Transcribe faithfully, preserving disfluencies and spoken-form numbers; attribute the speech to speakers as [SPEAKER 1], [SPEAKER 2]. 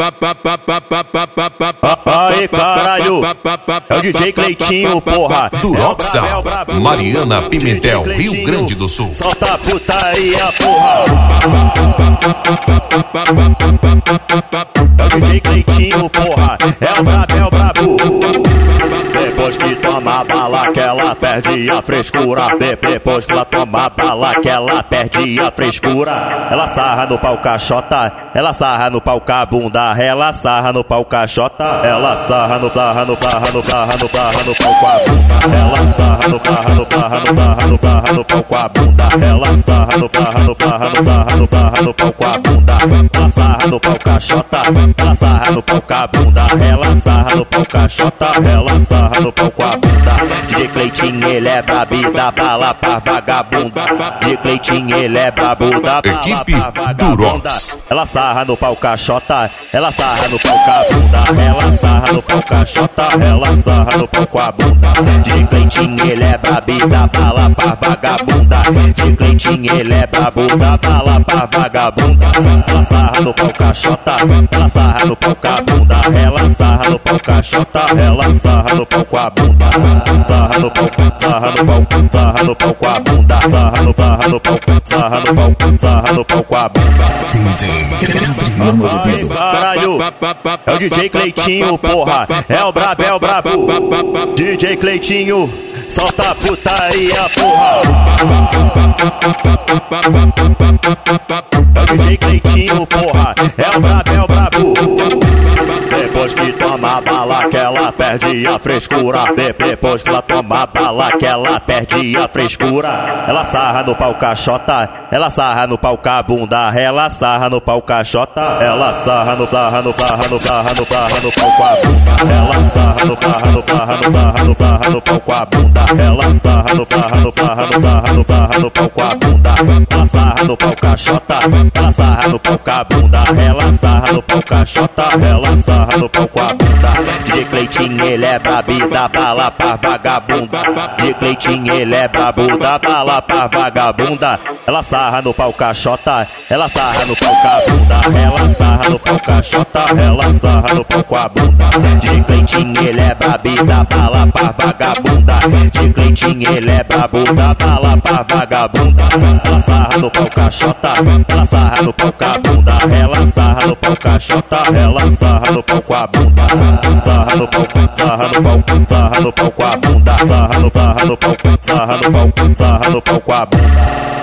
[SPEAKER 1] Aí, caralho, é o D J Cleitinho, porra.
[SPEAKER 2] Duroxa, Mariana Pimentel, Rio Grande do Sul.
[SPEAKER 1] Solta a putaria, porra. É o D J Cleitinho, porra. É o brabo, é o brabo. Depois que toma bala que ela perde a frescura. Depois que ela toma bala que ela perde a frescura. Ela sarra no pau caixota, ela sarra no pau cabunda, ela sarra no pau caixota, ela sarra no sarra no sarra no sarra no sarra no pau com a bunda, ela sarra no sarra no sarra no sarra no sarra no pau com a bunda, ela sarra no sarra no sarra no sarra no sarra no pau com a bunda, ela sarra no pau caixota, ela sarra no pau cabunda, ela sarra no pau caixota, ela sarra no pau com a bunda. D J Cleitinho ele é brabo, dá bala pra vagabunda. D J Cleitinho ele é brabo, dá bala
[SPEAKER 2] Equipe
[SPEAKER 1] pra vagabunda. Ela sarra no pau caixota, ela sarra no pau cabunda, ela sarra no pau caixota, ela sarra no pau com a bunda. D J Cleitinho ele é brabo, dá bala pra vagabunda. D J Cleitinho ele é brabo, dá bala pra vagabunda. Ela sarra no pau caixota, ela sarra no pau cabunda, ela sarra no pau caixota, ela sarra no pau com a bunda. Sarra no pau, sarra no pau, sarra no pau com a bunda, sarra no sarra no pau, sarra no pau, sarra no pau com a bunda. Aí, caralho, é o D J Cleitinho, porra. É o brabo, é o brabo. D J Cleitinho, solta a putaria, porra. É o D J Cleitinho, porra. É o brabo, é o brabo. Depois que toma bala que ela perde a frescura. Depois que ela toma bala que ela perde a frescura. Ela sarra no pau caixota, ela sarra no pau cabunda, ela sarra no pau caixota, ela sarra no sarra no sarra no sarra no sarra no pau com a bunda, ela sarra no sarra no sarra no sarra no sarra no pau com a bunda, ela sarra no sarra no sarra no sarra no sarra no pau com a bunda, ela sarra no pau caixota, ela sarra no pau cabunda, ela sarra no pau caixota, ela sarra no pau com a bunda. D J Cleitinho ele é brabo, dá bala pra vagabunda. D J Cleitinho ele é brabo, dá bala pra vagabunda. Ela sarra no pau caixota, ela sarra no pau cabunda, ela sarra no pau caixota, ela sarra no pau com a bunda. D J Cleitinho ele é brabo, dá bala pra vagabunda. D J Cleitinho ele é brabo, dá bala pra vagabunda. Ela sarra no pau caixota, ela sarra no pau cabunda, ela sarra no pau caixota, ela sarra no pau com a bunda. Sarra no pau, sarra no pau, sarra no pau com a bunda, sarra no sarra no pau, sarra no pau, sarra no pau com a bunda.